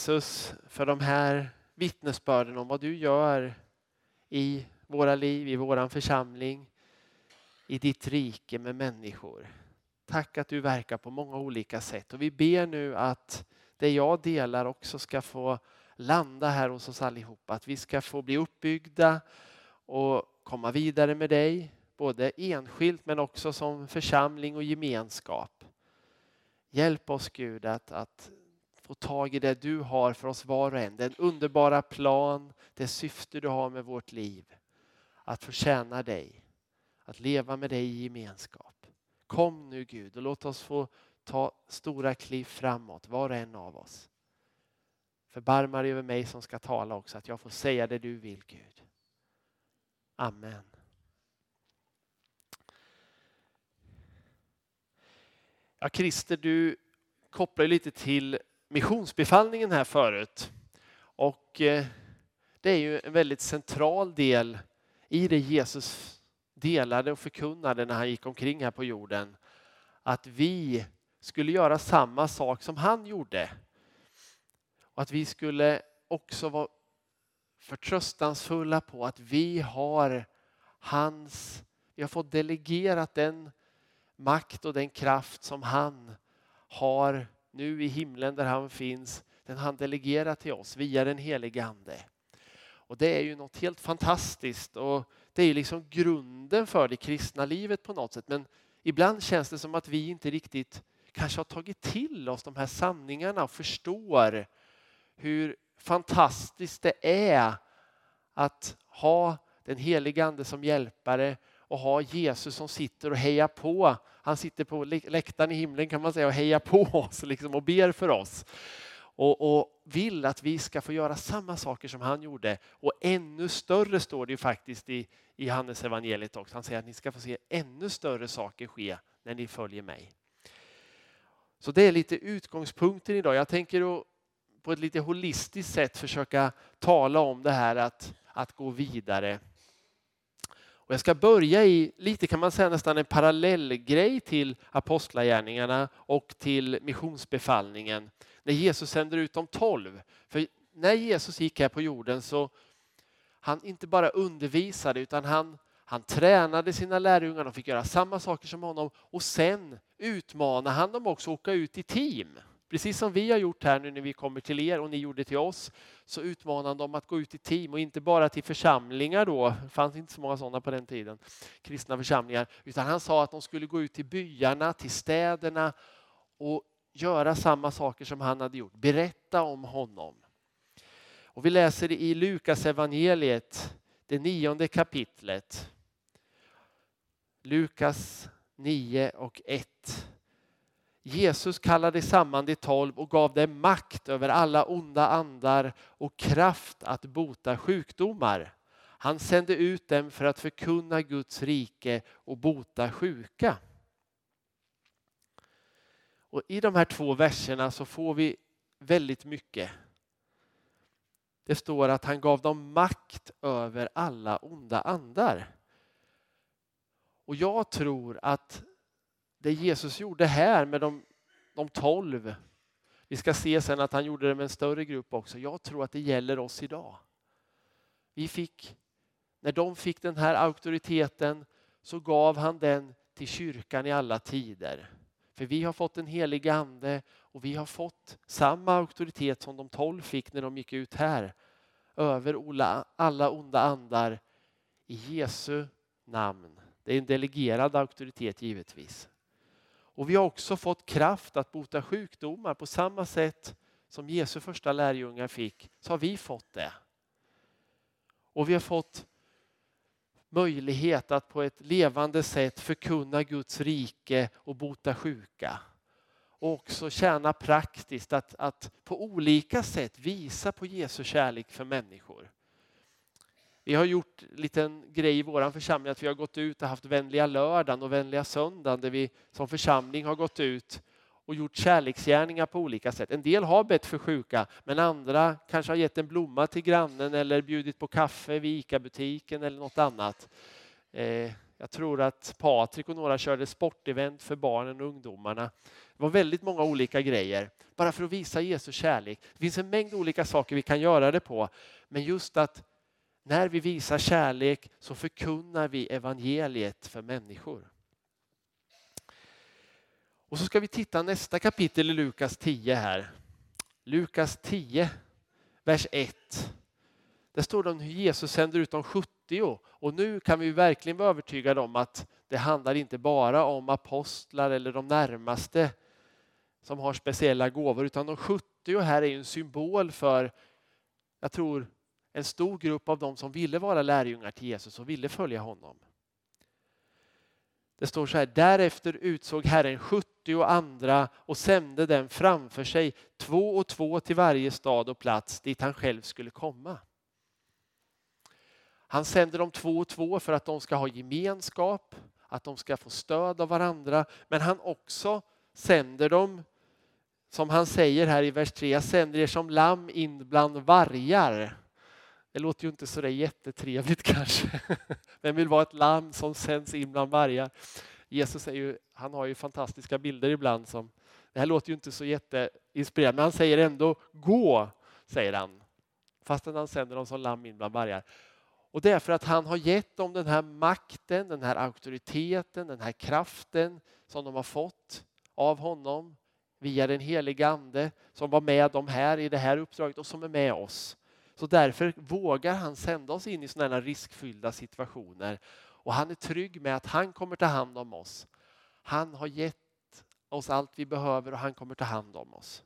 Jesus, för de här vittnesbörden om vad du gör i våra liv, i våran församling, i ditt rike med människor. Tack att du verkar på många olika sätt. Och vi ber nu att det jag delar också ska få landa här hos oss allihopa. Att vi ska få bli uppbyggda och komma vidare med dig. Både enskilt men också som församling och gemenskap. Hjälp oss Gud att få tag i det du har för oss var och en. Den underbara plan, det syfte du har med vårt liv. Att förtjäna dig. Att leva med dig i gemenskap. Kom nu Gud och låt oss få ta stora kliv framåt, var och en av oss. Förbarma dig över mig som ska tala också, att jag får säga det du vill Gud. Amen. Ja, Christer, du kopplar lite till missionsbefallningen här förut. Och det är ju en väldigt central del i det Jesus delade och förkunnade när han gick omkring här på jorden. Att vi skulle göra samma sak som han gjorde. Och att vi skulle också vara förtröstansfulla på att vi har fått delegerat den makt och den kraft som han har nu i himlen där han finns. Den han delegerat till oss via den helige ande. Och det är ju något helt fantastiskt och det är liksom grunden för det kristna livet på något sätt. Men ibland känns det som att vi inte riktigt kanske har tagit till oss de här sanningarna och förstår hur fantastiskt det är att ha den helige ande som hjälpare och ha Jesus som sitter och hejar på. Han sitter på läktaren i himlen kan man säga och hejar på oss liksom, och ber för oss. Och vill att vi ska få göra samma saker som han gjorde. Och ännu större står det ju faktiskt i Johannes evangeliet också. Han säger att ni ska få se ännu större saker ske när ni följer mig. Så det är lite utgångspunkten idag. Jag tänker på ett lite holistiskt sätt försöka tala om det här att gå vidare. Och jag ska börja i lite kan man säga nästan en parallellgrej till apostlagärningarna och till missionsbefallningen. När Jesus sänder ut de 12. För när Jesus gick här på jorden så han inte bara undervisade utan han tränade sina lärjungar. De fick göra samma saker som honom. Och sen utmanade han dem också att åka ut i team. Precis som vi har gjort här nu när vi kommer till er och ni gjorde till oss. Så utmanade han dem att gå ut i team. Och inte bara till församlingar då. Det fanns inte så många sådana på den tiden. Kristna församlingar. Utan han sa att de skulle gå ut till byarna, till städerna. Och göra samma saker som han hade gjort. Berätta om honom. Och vi läser i Lukas evangeliet, det 9:e kapitlet. Lukas 9:1. Jesus kallade samman de 12 och gav dem makt över alla onda andar och kraft att bota sjukdomar. Han sände ut dem för att förkunna Guds rike och bota sjuka. Och i de här 2 verserna så får vi väldigt mycket. Det står att han gav dem makt över alla onda andar. Och jag tror att det Jesus gjorde här med de 12. Vi ska se sen att han gjorde det med en större grupp också. Jag tror att det gäller oss idag. När de fick den här auktoriteten så gav han den till kyrkan i alla tider. För vi har fått en helig ande och vi har fått samma auktoritet som de 12 fick när de gick ut här. Över alla onda andar i Jesu namn. Det är en delegerad auktoritet givetvis. Och vi har också fått kraft att bota sjukdomar på samma sätt som Jesu första lärjungar fick. Så har vi fått det. Och vi har fått möjlighet att på ett levande sätt förkunna Guds rike och bota sjuka. Och också tjäna praktiskt att på olika sätt visa på Jesu kärlek för människor. Vi har gjort en liten grej i vår församling att vi har gått ut och haft vänliga lördagen och vänliga söndagen där vi som församling har gått ut och gjort kärleksgärningar på olika sätt. En del har bett för sjuka men andra kanske har gett en blomma till grannen eller bjudit på kaffe vid ICA-butiken eller något annat. Jag tror att Patrik och några körde sportevent för barnen och ungdomarna. Det Det var väldigt många olika grejer. Bara för att visa Jesu kärlek. Det finns en mängd olika saker vi kan göra det på. Men just att när vi visar kärlek så förkunnar vi evangeliet för människor. Och så ska vi titta nästa kapitel i Lukas 10 här. Lukas 10, vers 1. Där står det om hur Jesus sänder ut de 70. Och nu kan vi verkligen vara övertygade om att det handlar inte bara om apostlar eller de närmaste som har speciella gåvor. Utan de 70 här är ju en symbol för, jag tror, en stor grupp av dem som ville vara lärjungar till Jesus och ville följa honom. Det står så här: därefter utsåg Herren 70 andra och sände dem framför sig 2 och 2 till varje stad och plats dit han själv skulle komma. Han sänder dem 2 och 2 för att de ska ha gemenskap, att de ska få stöd av varandra. Men han också sänder dem, som han säger här i vers 3, jag sänder er som lamm in bland vargar. Det låter ju inte så där jättetrevligt kanske. Vem vill vara ett lamm som sänds in bland vargar? Jesus är ju, han har ju fantastiska bilder ibland. Det här låter ju inte så jätteinspirerande. Men han säger ändå gå, säger han. Fastän han sänder dem som lamm in bland vargar. Och det är för att han har gett dem den här makten, den här auktoriteten, den här kraften som de har fått av honom via den heliga ande som var med dem här i det här uppdraget och som är med oss. Så därför vågar han sända oss in i sådana här riskfyllda situationer. Och han är trygg med att han kommer ta hand om oss. Han har gett oss allt vi behöver och han kommer ta hand om oss.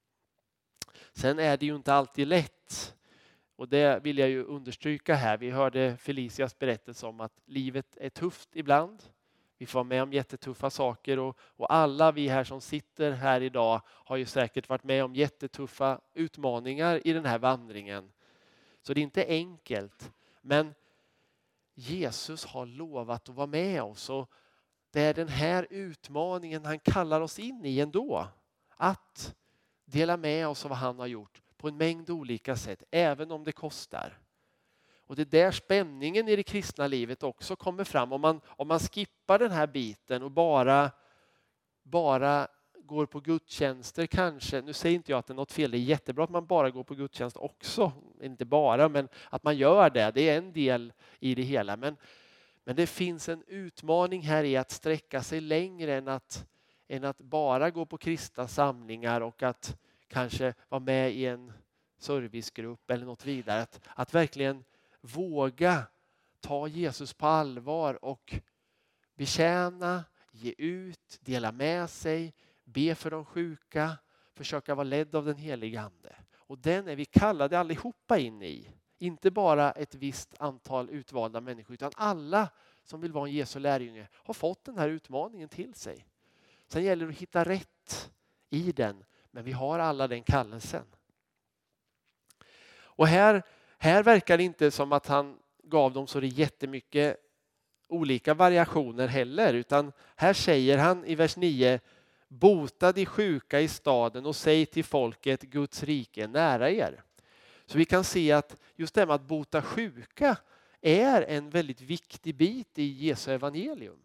Sen är det ju inte alltid lätt. Och det vill jag ju understryka här. Vi hörde Felicias berättelse om att livet är tufft ibland. Vi får vara med om jättetuffa saker och alla vi här som sitter här idag har ju säkert varit med om jättetuffa utmaningar i den här vandringen. Så det är inte enkelt. Men Jesus har lovat att vara med oss och det är den här utmaningen han kallar oss in i ändå. Att dela med oss av vad han har gjort på en mängd olika sätt, även om det kostar. Och det är där spänningen i det kristna livet också kommer fram. Om man skippar den här biten och bara går på gudstjänster kanske. Nu säger inte jag att det är något fel, det är jättebra att man bara går på gudstjänst också. Inte bara, men att man gör det. Det är en del i det hela. Men det finns en utmaning här i att sträcka sig längre än att bara gå på kristna samlingar och att kanske vara med i en servicegrupp eller något vidare. Att verkligen våga ta Jesus på allvar och betjäna, ge ut, dela med sig, be för de sjuka, försöka vara ledd av den heliga ande. Och den är vi kallade allihopa in i. Inte bara ett visst antal utvalda människor utan alla som vill vara en Jesu lärjunge har fått den här utmaningen till sig. Sen gäller det att hitta rätt i den, men vi har alla den kallelsen. Och här verkar det inte som att han gav dem så det jättemycket olika variationer heller. Utan här säger han i vers 9: bota de sjuka i staden och säg till folket Guds rike är nära er. Så vi kan se att just det med att bota sjuka är en väldigt viktig bit i Jesu evangelium.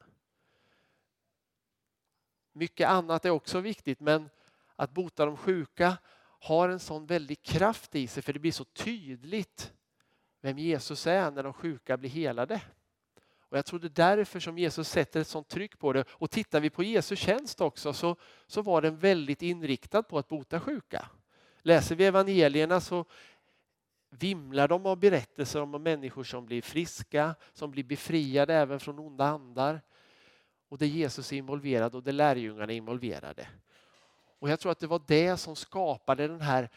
Mycket annat är också viktigt, men att bota de sjuka har en sån väldig kraft i sig, för det blir så tydligt vem Jesus är när de sjuka blir helade. Och jag tror det är därför som Jesus sätter ett sånt tryck på det. Och tittar vi på Jesu tjänst också så var den väldigt inriktad på att bota sjuka. Läser vi evangelierna så vimlar de av berättelser om människor som blir friska, som blir befriade även från onda andar. Och där Jesus är involverad och där lärjungarna är involverade. Och jag tror att det var det som skapade den här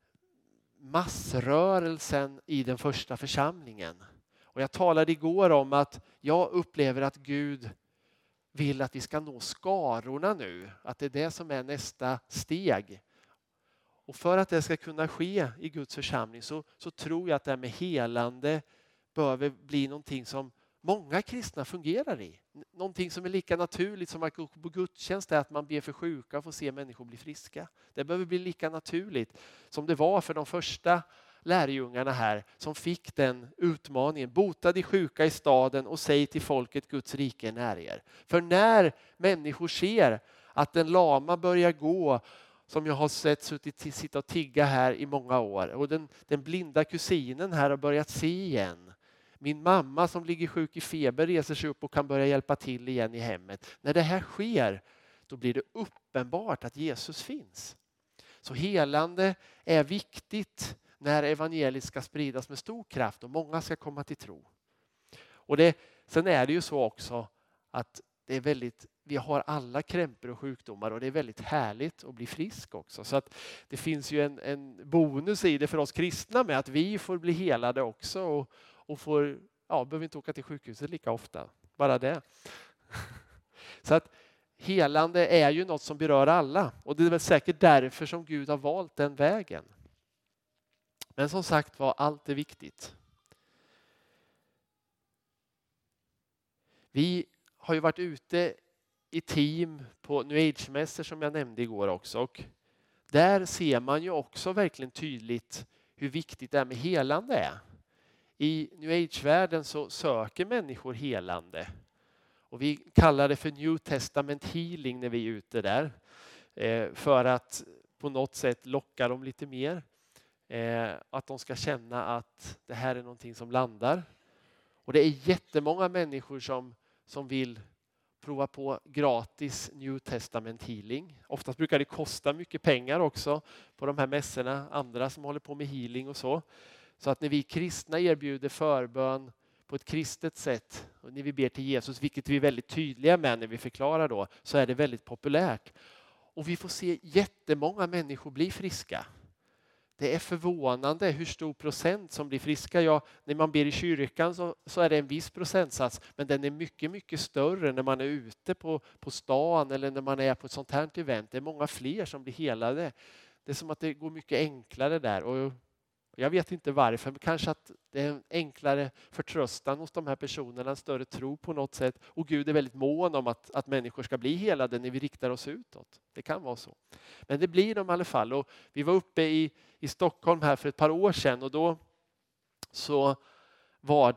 massrörelsen i den första församlingen. Och jag talade igår om att jag upplever att Gud vill att vi ska nå skarorna nu. Att det är det som är nästa steg. Och för att det ska kunna ske i Guds församling så tror jag att det här med helande behöver bli någonting som många kristna fungerar i. Någonting som är lika naturligt som att gå på gudstjänst är att man ber för sjuka och får se människor bli friska. Det behöver bli lika naturligt som det var för de första lärjungarna här som fick den utmaningen. Bota de sjuka i staden och säg till folket Guds rike är nära er. För när människor ser Att den lama börjar gå, som jag har sett sitta och tigga här i många år. Och den blinda kusinen här har börjat se igen. Min mamma som ligger sjuk i feber reser sig upp och kan börja hjälpa till igen i hemmet. När det här sker, då blir det uppenbart att Jesus finns. Så helande är viktigt när evangeliet ska spridas med stor kraft och många ska komma till tro. Och sen är det ju så också att det är vi har alla krämpor och sjukdomar och det är väldigt härligt att bli frisk också. Så att det finns ju en bonus i det för oss kristna med att vi får bli helade också och behöver inte åka till sjukhuset lika ofta. Bara det. Så att helande är ju något som berör alla och det är väl säkert därför som Gud har valt den vägen. Men som sagt var, allt är viktigt. Vi har ju varit ute i team på New Age-mässor som jag nämnde igår också. Och där ser man ju också verkligen tydligt hur viktigt det här med helande är. I New Age-världen så söker människor helande. Och vi kallar det för New Testament healing när vi är ute där. För att på något sätt locka dem lite mer. Att de ska känna att det här är någonting som landar. Och det är jättemånga människor som vill prova på gratis New Testament healing. Oftast brukar det kosta mycket pengar också på de här mässorna. Andra som håller på med healing och så. Så att när vi kristna erbjuder förbön på ett kristet sätt och när vi ber till Jesus, vilket vi är väldigt tydliga med när vi förklarar då, så är det väldigt populärt. Och vi får se jättemånga människor bli friska. Det är förvånande hur stor procent som blir friska. Ja, när man ber i kyrkan så är det en viss procentsats, men den är mycket, mycket större när man är ute på stan eller när man är på ett sånt här event. Det är många fler som blir helade. Det är som att det går mycket enklare där. Och jag vet inte varför, men kanske att det är en enklare förtröstan hos de här personerna, en större tro på något sätt. Och Gud är väldigt mån om att människor ska bli helade när vi riktar oss utåt. Det kan vara så. Men det blir de i alla fall. Och vi var uppe i Stockholm här för ett par år sedan och då så var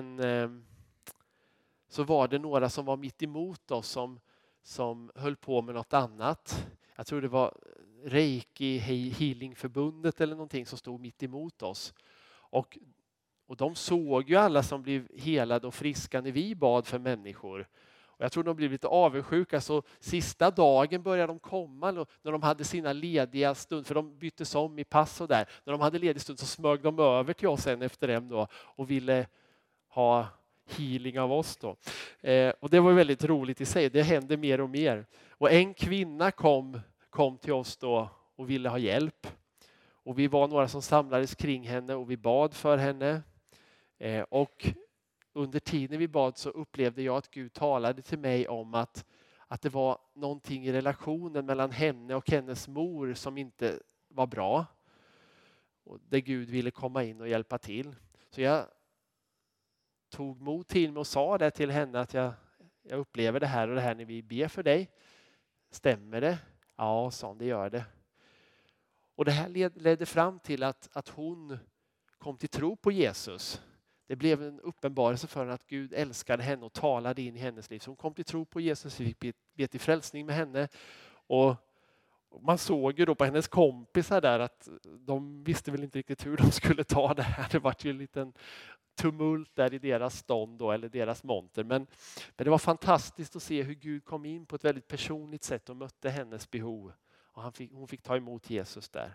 det några som var mitt emot oss som höll på med något annat. Jag tror det var Reiki Healingförbundet eller någonting som stod mitt emot oss. Och de såg ju alla som blev helade och friska när vi bad för människor. Och jag tror de blev lite avundsjuka, så sista dagen började de komma när de hade sina lediga stund, för de byttes om i pass och där. När de hade ledig stund så smög de över till oss en efter dem då och ville ha healing av oss då. Och det var väldigt roligt i sig, det hände mer och mer. Och en kvinna kom till oss då och ville ha hjälp. Och vi var några som samlades kring henne och vi bad för henne. Och under tiden vi bad så upplevde jag att Gud talade till mig om att det var någonting i relationen mellan henne och hennes mor som inte var bra. Och där Gud ville komma in och hjälpa till. Så jag tog mod till mig och sa det till henne att jag upplever det här och det här när vi ber för dig. Stämmer det? Ja, sa hon, det gör det. Och det här ledde fram till att hon kom till tro på Jesus. Det blev en uppenbarelse för henne att Gud älskade henne och talade in i hennes liv. Så hon kom till tro på Jesus, vi fick be till frälsning med henne. Och man såg ju då på hennes kompisar där att de visste väl inte riktigt hur de skulle ta det här. Det var ju en liten tumult där i deras stånd då, eller deras monter. Men det var fantastiskt att se hur Gud kom in på ett väldigt personligt sätt och mötte hennes behov. Och hon fick ta emot Jesus där.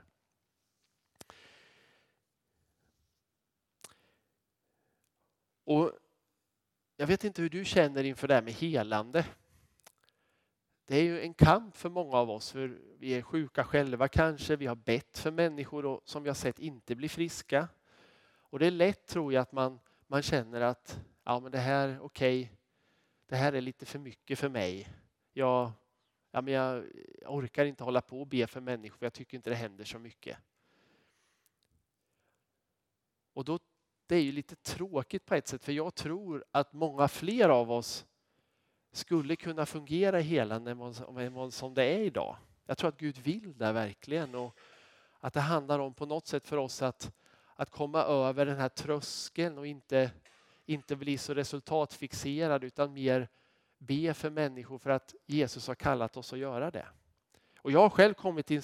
Och jag vet inte hur du känner inför det här med helande. Det är ju en kamp för många av oss. För vi är sjuka själva kanske. Vi har bett för människor som vi har sett inte blir friska. Och det är lätt, tror jag, att man känner att ja, men det här, okej, det här är lite för mycket för mig. Jag orkar inte hålla på och be för människor, för jag tycker inte det händer så mycket. Och då, det är ju lite tråkigt på ett sätt, för jag tror att många fler av oss skulle kunna fungera helande än som det är idag. Jag tror att Gud vill det verkligen, och att det handlar om på något sätt för oss att komma över den här tröskeln och inte bli så resultatfixerad, utan mer be för människor för att Jesus har kallat oss att göra det. Och jag har själv kommit till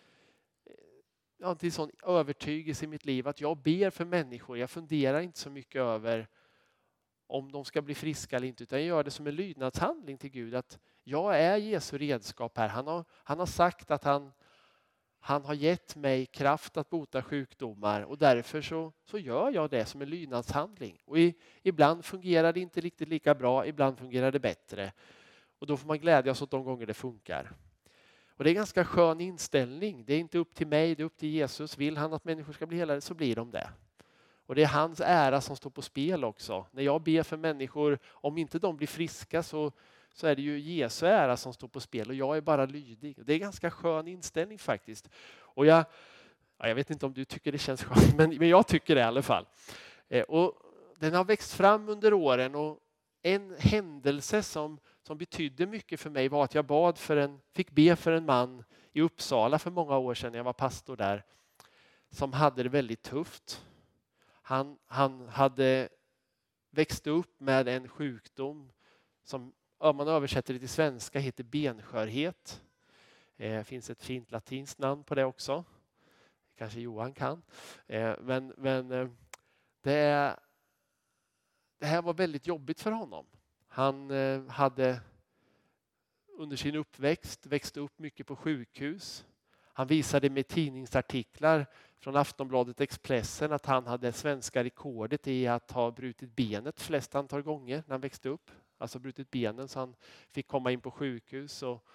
en sån övertygelse i mitt liv att jag ber för människor. Jag funderar inte så mycket över om de ska bli friska eller inte, utan jag gör det som en lydnadshandling till Gud. Att jag är Jesu redskap här. Han har sagt att han har gett mig kraft att bota sjukdomar, och därför så gör jag det som en lydnadshandling. Och ibland fungerar det inte riktigt lika bra, ibland fungerar det bättre. Och då får man glädjas åt de gånger det funkar. Och det är en ganska skön inställning. Det är inte upp till mig, det är upp till Jesus. Vill han att människor ska bli helade så blir de det. Och det är hans ära som står på spel också. När jag ber för människor, om inte de blir friska så är det ju Jesu ära som står på spel och jag är bara lydig. Det är en ganska skön inställning faktiskt. Och jag vet inte om du tycker det känns skönt, men jag tycker det i alla fall. Och den har växt fram under åren, och en händelse som betydde mycket för mig var att jag fick be för en man i Uppsala för många år sedan när jag var pastor där, som hade det väldigt tufft. Han hade växt upp med en sjukdom som, om man översätter det till svenska, heter benskörhet. Det finns ett fint latinskt namn på det också. Kanske Johan kan. Men det här var väldigt jobbigt för honom. Han hade under sin uppväxt växt upp mycket på sjukhus. Han visade med tidningsartiklar från Aftonbladet Expressen att han hade svenska rekordet i att ha brutit benet flest antal gånger när han växte upp. Alltså brutit benen, så han fick komma in på sjukhus och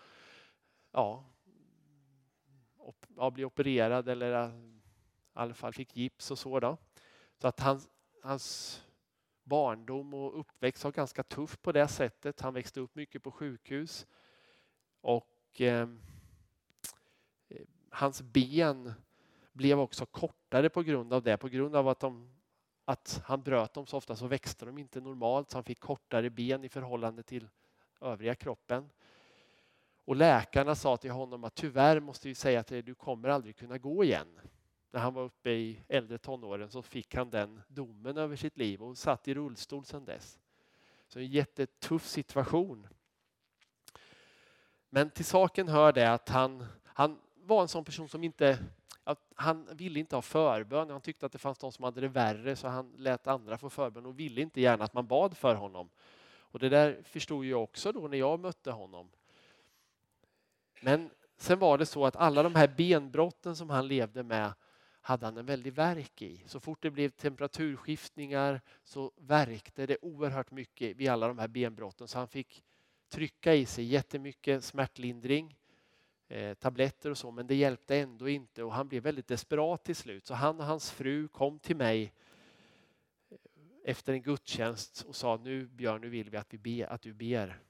bli opererad, eller i alla fall fick gips och så då. Så att hans barndom och uppväxt var ganska tuff på det sättet. Han växte upp mycket på sjukhus. Och hans ben blev också kortare på grund av det. På grund av att han bröt dem så ofta så växte de inte normalt. Så han fick kortare ben i förhållande till övriga kroppen. Och läkarna sa till honom att tyvärr måste vi säga att du kommer aldrig kunna gå igen. När han var uppe i äldre tonåren så fick han den domen över sitt liv och satt i rullstol sedan dess. Så en jättetuff situation. Men till saken hör det att han var en sån person som han ville inte ha förbön. Han tyckte att det fanns de som hade det värre, så han lät andra få förbön och ville inte gärna att man bad för honom. Och det där förstod jag också då när jag mötte honom. Men sen var det så att alla de här benbrotten som han levde med hade han en väldig värk i. Så fort det blev temperaturskiftningar så värkte det oerhört mycket vid alla de här benbrotten. Så han fick trycka i sig jättemycket smärtlindring, tabletter och så, men det hjälpte ändå inte och han blev väldigt desperat till slut. Så han och hans fru kom till mig efter en gudstjänst och sa: nu Björn, nu vill vi att du ber.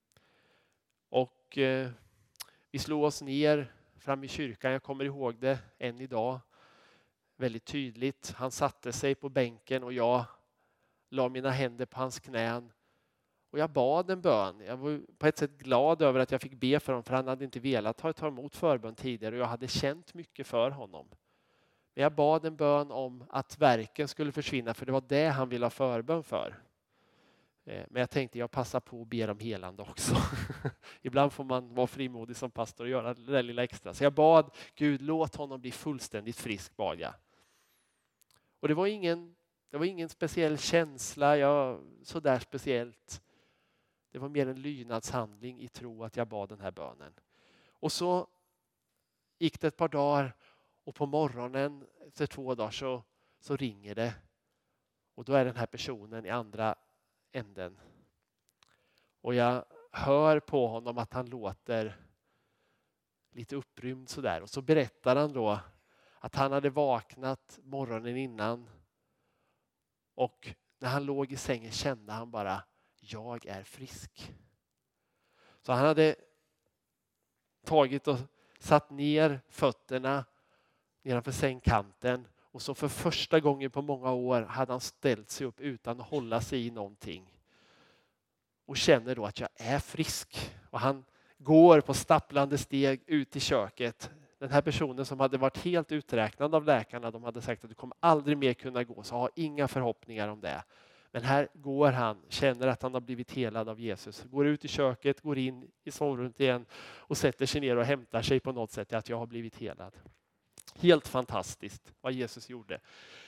Och vi slog oss ner fram i kyrkan. Jag kommer ihåg det än idag väldigt tydligt. Han satte sig på bänken och jag la mina händer på hans knän. Och jag bad en bön. Jag var på ett sätt glad över att jag fick be för honom, för han hade inte velat ta emot förbön tidigare och jag hade känt mycket för honom. Men jag bad en bön om att värken skulle försvinna, för det var det han ville ha förbön för. Men jag tänkte jag passar på att be om helande också. Ibland får man vara frimodig som pastor och göra det där lilla extra. Så jag bad Gud, låt honom bli fullständigt frisk, bad jag. Och det var ingen speciell känsla, sådär speciellt. Det var mer en lydnadshandling i tro att jag bad den här bönen. Och så gick det ett par dagar och på morgonen efter 2 dagar så ringer det. Och då är den här personen i andra änden. Och jag hör på honom att han låter lite upprymd sådär. Och så berättar han då att han hade vaknat morgonen innan. Och när han låg i sängen kände han bara: jag är frisk. Så han hade tagit och satt ner fötterna nedanför sängkanten. Och så för första gången på många år hade han ställt sig upp utan att hålla sig i någonting. Och känner då att jag är frisk. Och han går på stapplande steg ut i köket. Den här personen som hade varit helt uträknad av läkarna, de hade sagt att du kommer aldrig mer kunna gå, så har inga förhoppningar om det. Men här går han, känner att han har blivit helad av Jesus. Går ut i köket, går in i sovrummet igen och sätter sig ner och hämtar sig på något sätt att jag har blivit helad. Helt fantastiskt vad Jesus gjorde.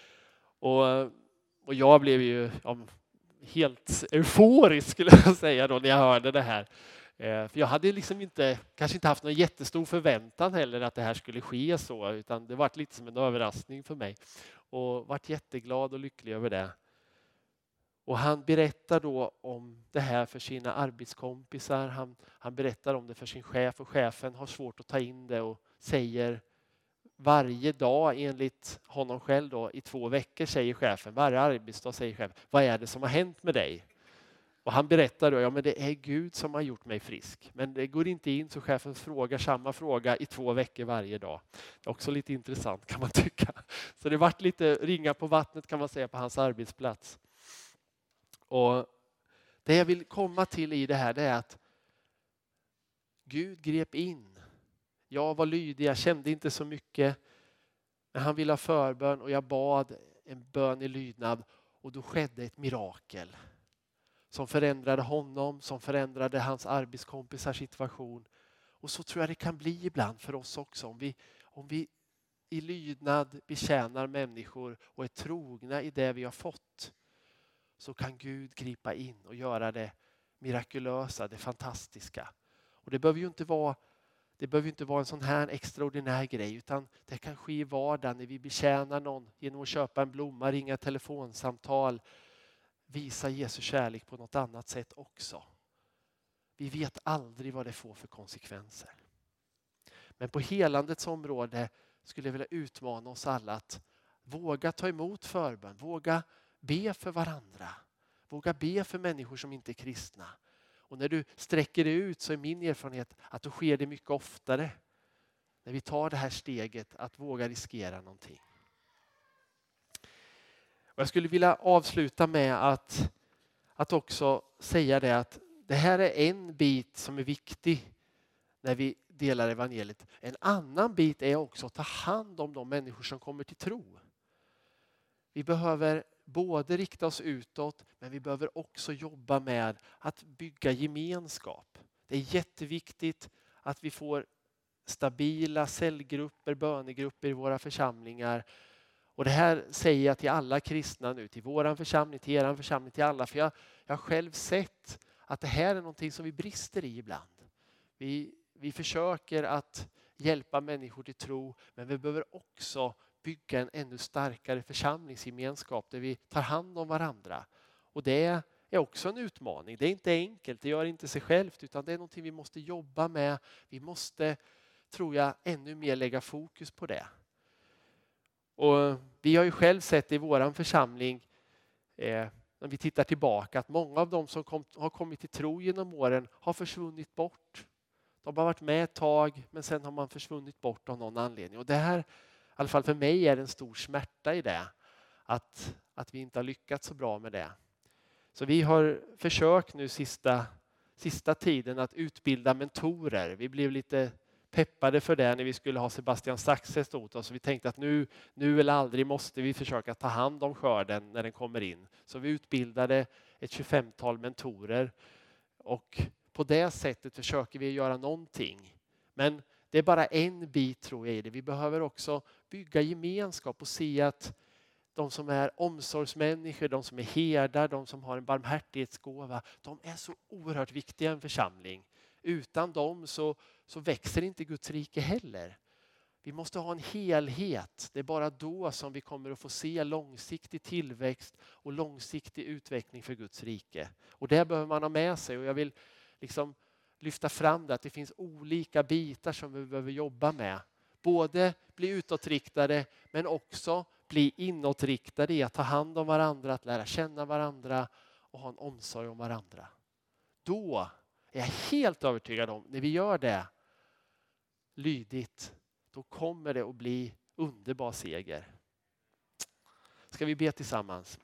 Och jag blev ju helt euforisk skulle jag säga då när jag hörde det här. För jag hade liksom kanske inte haft någon jättestor förväntan heller att det här skulle ske så, utan det var lite som en överraskning för mig. Och varit jätteglad och lycklig över det. Och han berättar då om det här för sina arbetskompisar. Han berättar om det för sin chef och chefen har svårt att ta in det och säger varje dag enligt honom själv då, i 2 veckor säger chefen, varje arbetsdag säger chefen, vad är det som har hänt med dig? Och han berättar då, men det är Gud som har gjort mig frisk. Men det går inte in så chefen frågar samma fråga i 2 veckor varje dag. Det är också lite intressant kan man tycka. Så det vart lite ringa på vattnet kan man säga på hans arbetsplats. Och det jag vill komma till i det här det är att Gud grep in. Jag var lydig, jag kände inte så mycket. Men han ville ha förbön och jag bad en bön i lydnad. Och då skedde ett mirakel. Som förändrade honom, som förändrade hans arbetskompisars situation. Och så tror jag det kan bli ibland för oss också. Om vi i lydnad betjänar människor och är trogna i det vi har fått. Så kan Gud gripa in och göra det mirakulösa, det fantastiska. Och det behöver ju inte vara en sån här extraordinär grej, utan det kan ske i vardagen när vi betjänar någon genom att köpa en blomma, ringa telefonsamtal, visa Jesu kärlek på något annat sätt också. Vi vet aldrig vad det får för konsekvenser. Men på helandets område skulle jag vilja utmana oss alla att våga ta emot förbön, våga be för varandra. Våga be för människor som inte är kristna. Och när du sträcker dig ut så är min erfarenhet att då sker det mycket oftare. När vi tar det här steget att våga riskera någonting. Och jag skulle vilja avsluta med att också säga det att det här är en bit som är viktig när vi delar evangeliet. En annan bit är också att ta hand om de människor som kommer till tro. Vi behöver både rikta oss utåt, men vi behöver också jobba med att bygga gemenskap. Det är jätteviktigt att vi får stabila cellgrupper, bönegrupper i våra församlingar. Och det här säger jag till alla kristna nu, till våran församling, till eran församling, till alla. För jag har själv sett att det här är någonting som vi brister i ibland. Vi försöker att hjälpa människor till tro, men vi behöver också bygga en ännu starkare församlingsgemenskap där vi tar hand om varandra. Och det är också en utmaning. Det är inte enkelt, det gör inte sig självt, utan det är någonting vi måste jobba med. Vi måste, tror jag, ännu mer lägga fokus på det. Och vi har ju själv sett i våran församling, när vi tittar tillbaka, att många av dem som har kommit till tro genom åren har försvunnit bort. De har varit med ett tag, men sen har man försvunnit bort av någon anledning. Och det här, i alla fall för mig, är en stor smärta i det. Att vi inte har lyckats så bra med det. Så vi har försökt nu sista tiden att utbilda mentorer. Vi blev lite peppade för det när vi skulle ha Sebastian Saxes åt oss. Vi tänkte att nu eller aldrig måste vi försöka ta hand om skörden när den kommer in. Så vi utbildade ett 25-tal mentorer. Och på det sättet försöker vi göra någonting. Men det är bara en bit, tror jag, i det. Vi behöver också bygga gemenskap och se att de som är omsorgsmänniskor, de som är herdar, de som har en barmhärtighetsgåva, de är så oerhört viktiga i en församling. Utan dem så växer inte Guds rike heller. Vi måste ha en helhet. Det är bara då som vi kommer att få se långsiktig tillväxt och långsiktig utveckling för Guds rike. Och det behöver man ha med sig, och jag vill lyfta fram det, att det finns olika bitar som vi behöver jobba med. Både bli utåtriktade, men också bli inåtriktade i att ta hand om varandra, att lära känna varandra och ha en omsorg om varandra. Då är jag helt övertygad om, när vi gör det lydigt, då kommer det att bli underbar seger. Ska vi be tillsammans?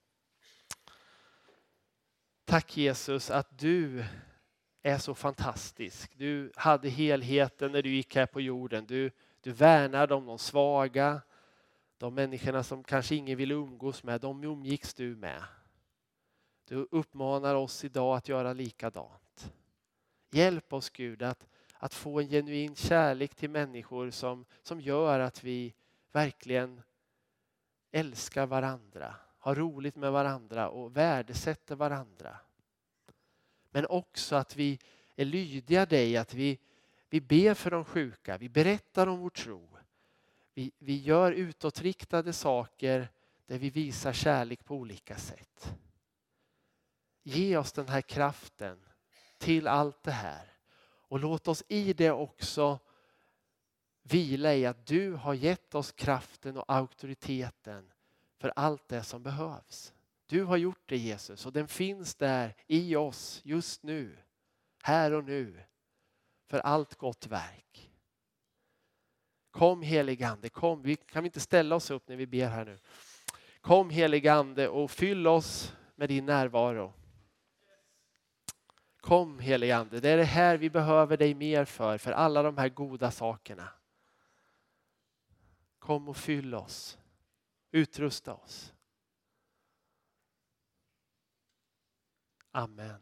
Tack Jesus att du är så fantastisk. Du hade helheten när du gick här på jorden. Du värnade om de svaga. De människorna som kanske ingen vill umgås med, de umgicks du med. Du uppmanar oss idag att göra likadant. Hjälp oss Gud att få en genuin kärlek till människor som gör att vi verkligen älskar varandra, har roligt med varandra och värdesätter varandra. Men också att vi är lydiga dig, att vi ber för de sjuka, vi berättar om vår tro. Vi gör utåtriktade saker där vi visar kärlek på olika sätt. Ge oss den här kraften till allt det här. Och låt oss i det också vila i att du har gett oss kraften och auktoriteten för allt det som behövs. Du har gjort det Jesus och den finns där i oss just nu, här och nu, för allt gott verk. Kom helige Ande, kom. Vi kan inte ställa oss upp när vi ber här nu. Kom helige Ande och fyll oss med din närvaro. Kom helige Ande, det är det här vi behöver dig mer för alla de här goda sakerna. Kom och fyll oss, utrusta oss. Amen.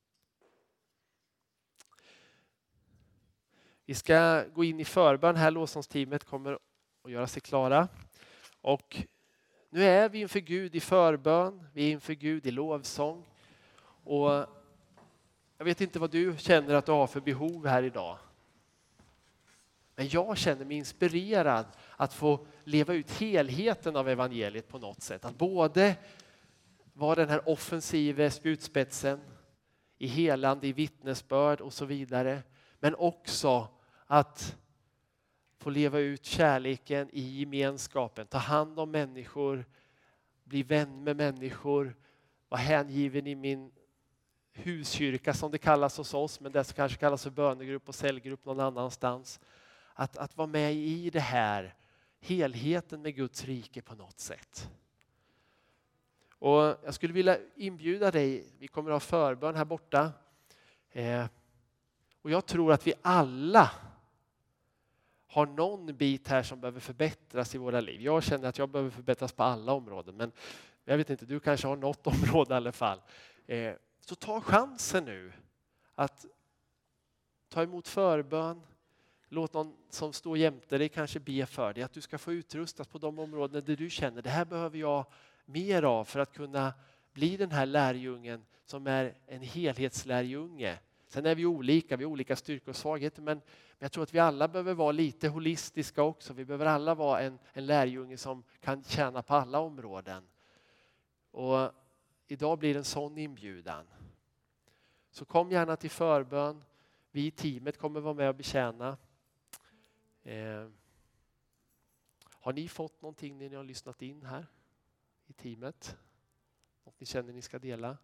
Vi ska gå in i förbön här, lovsångsteamet kommer att göra sig klara. Och nu är vi inför Gud i förbön, vi är inför Gud i lovsång. Och jag vet inte vad du känner att du har för behov här idag. Men jag känner mig inspirerad att få leva ut helheten av evangeliet på något sätt. Att både vara den här offensiva spjutspetsen i helande, i vittnesbörd och så vidare. Men också att få leva ut kärleken i gemenskapen. Ta hand om människor, bli vän med människor, vara hängiven i min huskyrka som det kallas hos oss, men det som kanske kallas för bönegrupp och cellgrupp någon annanstans. Att vara med i det här, helheten med Guds rike på något sätt. Och jag skulle vilja inbjuda dig, vi kommer att ha förbön här borta. Och jag tror att vi alla har någon bit här som behöver förbättras i våra liv. Jag känner att jag behöver förbättras på alla områden, men jag vet inte, du kanske har något område i alla fall. Så ta chansen nu att ta emot förbön. Låt någon som står jämte dig kanske be för dig. Att du ska få utrustas på de områden där du känner det här behöver jag mer av för att kunna bli den här lärjungen som är en helhetslärjunge. Sen är vi olika, vi har olika styrkor och svagheter, men jag tror att vi alla behöver vara lite holistiska också. Vi behöver alla vara en lärjunge som kan tjäna på alla områden. Och idag blir det en sån inbjudan. Så kom gärna till förbön. Vi i teamet kommer vara med och betjäna. Har ni fått någonting när ni har lyssnat in här i teamet? Något ni känner ni ska dela?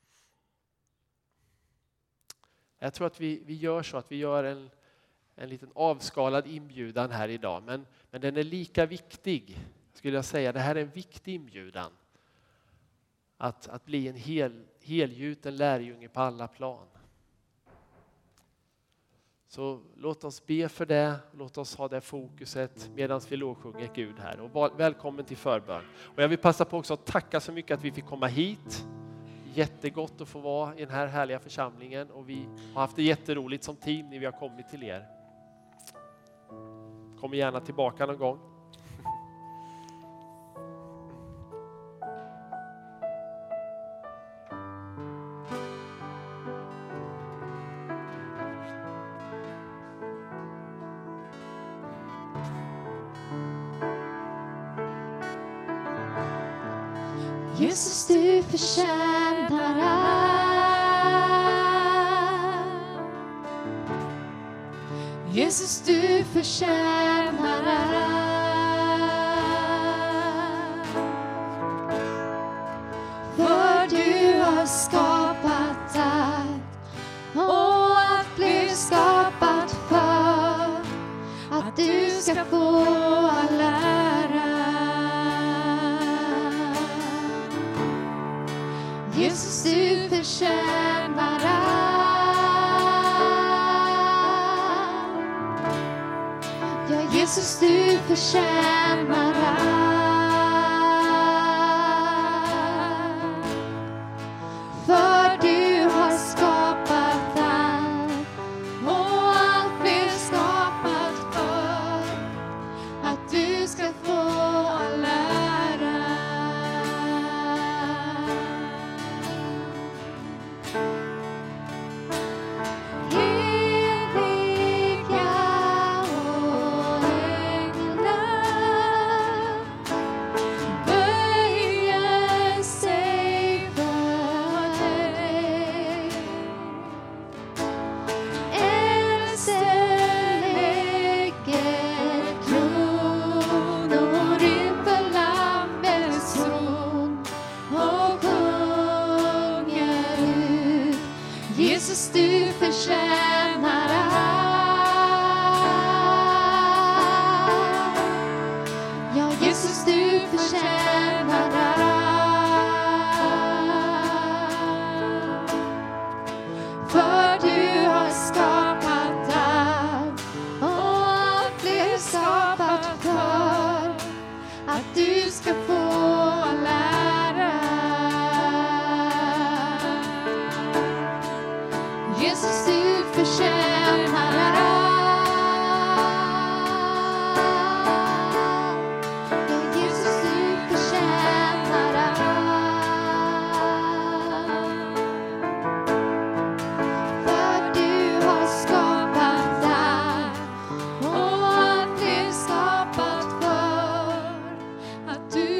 Jag tror att vi gör så att vi gör en liten avskalad inbjudan här idag. Men den är lika viktig, skulle jag säga. Det här är en viktig inbjudan. Att bli en helgjuten lärjunge på alla plan. Så låt oss be för det. Låt oss ha det fokuset medan vi lovsjunger Gud här. Och välkommen till förbön. Och jag vill passa på också att tacka så mycket att vi fick komma hit. Jättegott att få vara i den här härliga församlingen. Och vi har haft det jätteroligt som team när vi har kommit till er. Kom gärna tillbaka någon gång. Jesus, du förtjänar allt. Jesus, du förtjänar allt. För du har skapat allt och allt blev skapat för att du ska få all ära. Jesus, du förtjänar allt. Ja, Jesus, du förtjänar allt.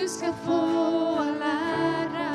du ska få all ära.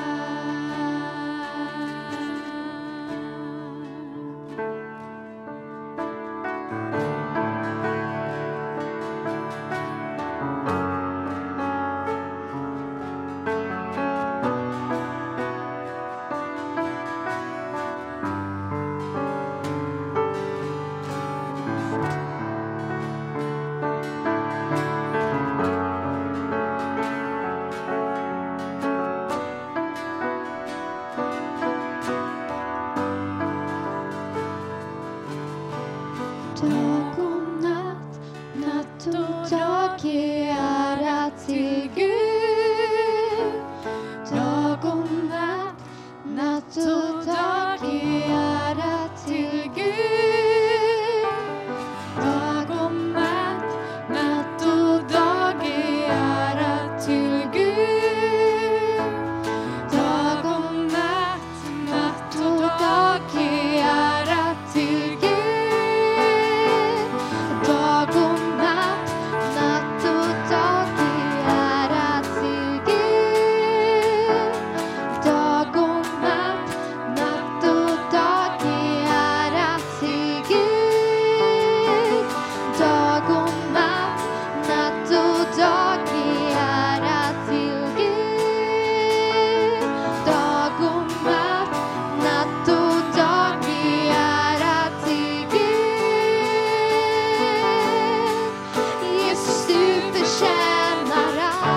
Dag och natt, natt och dag är ära till Gud. Dag och natt, natt och dag är ära till Gud. Dag och natt, natt och dag är ära till Gud. Dag och natt, natt och dag är ära till Gud. Dag och natt, natt och dag är ära till Gud. Dag och natt, natt och dag är ära till Gud. Dag och natt, natt och dag är ära till Gud. Dag och natt, natt och dag är ära till Gud. Jesus, du förtjänar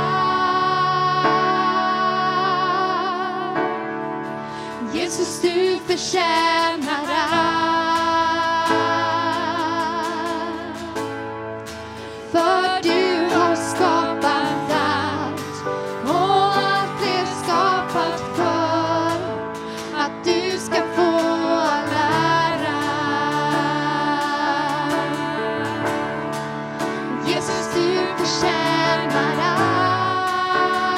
allt. Jesus, du förtjänar allt. För du har skapat allt, och allt är skapat för att du ska få all ära. Jesus, du förtjänar allt.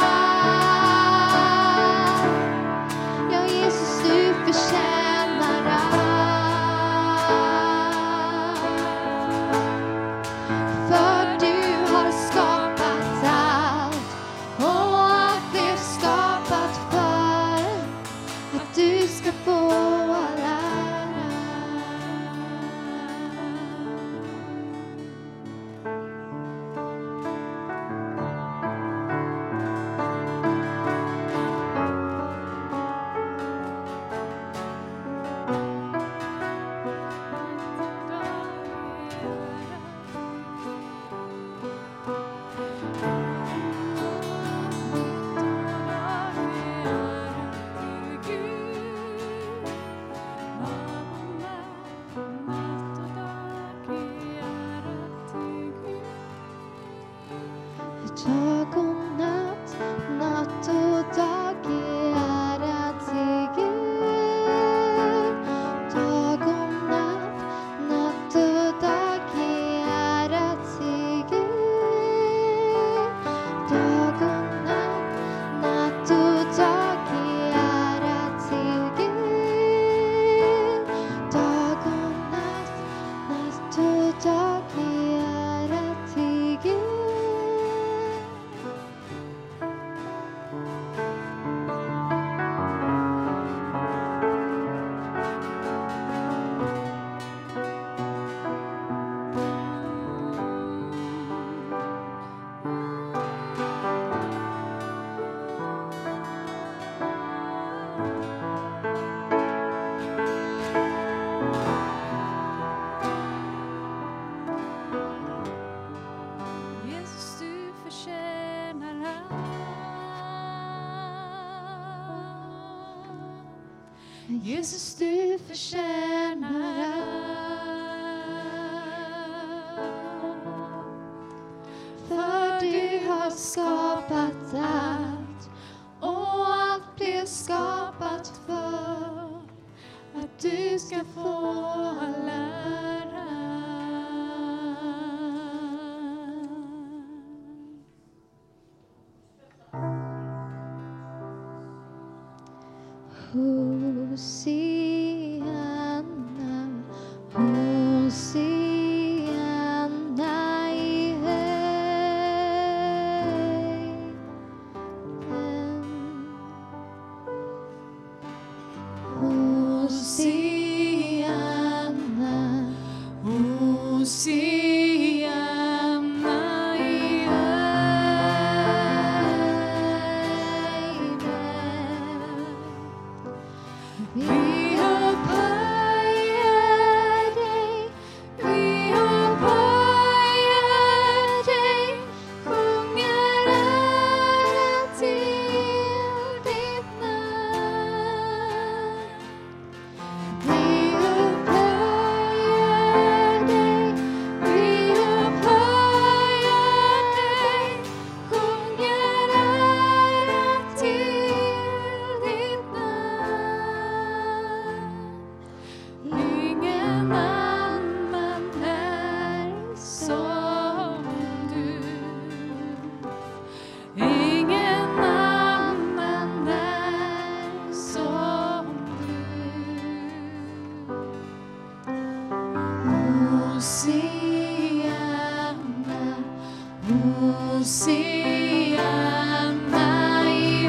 Ja, Jesus, du förtjänar allt. För du har skapat allt, och allt är skapat för att du ska få all ära. Dag och natt, natt och dag är ära till Gud. Dag och natt, natt och dag är ära till Gud. Dag och natt, natt och dag är ära till Gud. Dag och natt, natt och dag är ära till Gud. Jesus, du förtjänar allt. Jesus, du förtjänar allt. För du har skapat allt, och allt blev skapat för att du ska få all ära. Hosianna, Hosianna i höjd. Hosianna i höjden. Vi upphöjer dig, vi upphöjer dig, sjunger ära till ditt namn. Vi upphöjer dig, vi upphöjer dig, sjunger ära till ditt namn. Ingen annan är som du. Ingen annan är som du. Hosianna, Hosianna i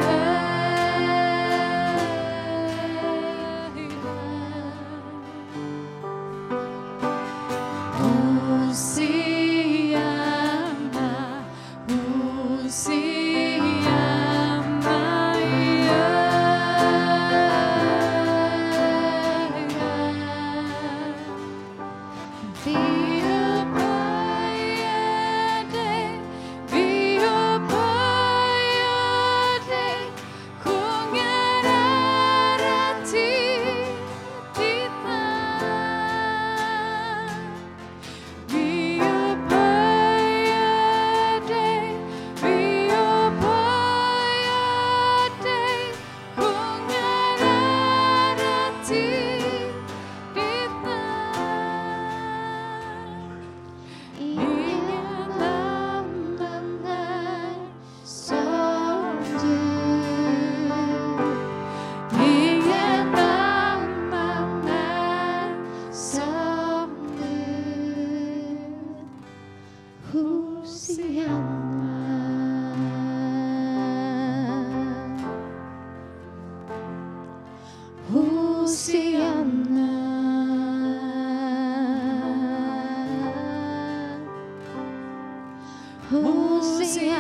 höjden. Hosianna, Hosianna i höjden. Vi upphöjer dig, vi upphöjer dig, sjunger ära till ditt namn. Vi upphöjer dig, vi upphöjer dig, sjunger ära till ditt namn. Ingen annan är som du. Ingen annan är som du. Hosianna. Hosianna. Hosianna.